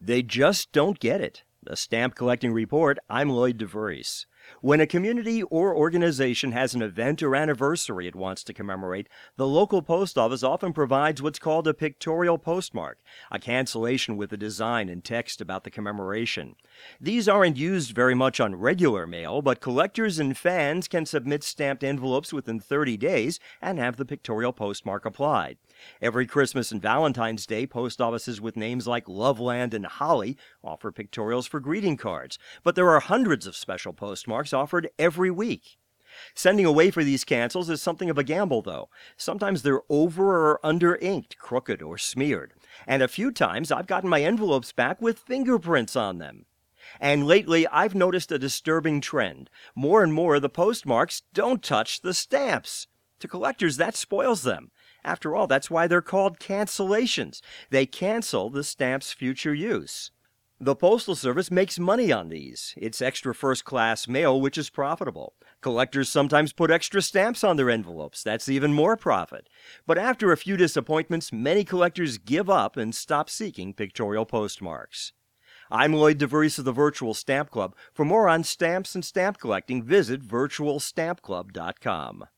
They just don't get it. The Stamp Collecting Report, I'm Lloyd DeVries. When a community or organization has an event or anniversary it wants to commemorate, the local post office often provides what's called a pictorial postmark, a cancellation with a design and text about the commemoration. These aren't used very much on regular mail, but collectors and fans can submit stamped envelopes within 30 days and have the pictorial postmark applied. Every Christmas and Valentine's Day, post offices with names like Loveland and Holly offer pictorials for greeting cards, but there are hundreds of special postmarks offered every week. Sending away for these cancels is something of a gamble, though. Sometimes they're over or under inked, crooked, or smeared. And a few times I've gotten my envelopes back with fingerprints on them. And lately, I've noticed a disturbing trend. More and more, the postmarks don't touch the stamps. To collectors, that spoils them. After all, that's why they're called cancellations. They cancel the stamp's future use. The Postal Service makes money on these. It's extra first-class mail, which is profitable. Collectors sometimes put extra stamps on their envelopes. That's even more profit. But after a few disappointments, many collectors give up and stop seeking pictorial postmarks. I'm Lloyd DeVries of the Virtual Stamp Club. For more on stamps and stamp collecting, visit virtualstampclub.com.